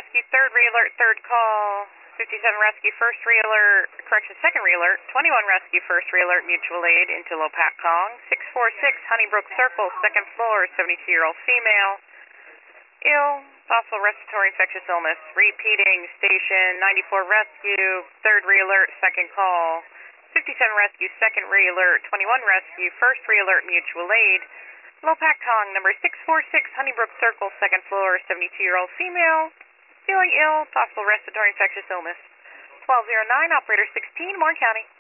rescue, third re-alert, third call. 57 rescue, first re-alert, correction, second re-alert. 21 rescue, first re-alert, mutual aid into Lopac Kong. 646 Honeybrook Circle, second floor, 72-year-old female. Ill, possible respiratory infectious illness. Repeating, station 94 rescue, third re-alert, second call. 57 rescue, second re-alert. 21 rescue, first re-alert, mutual aid. Lopac Kong, number 646 Honeybrook Circle, second floor, 72-year-old female. Feeling ill, possible respiratory infectious illness. 1209, operator 16, Warren County.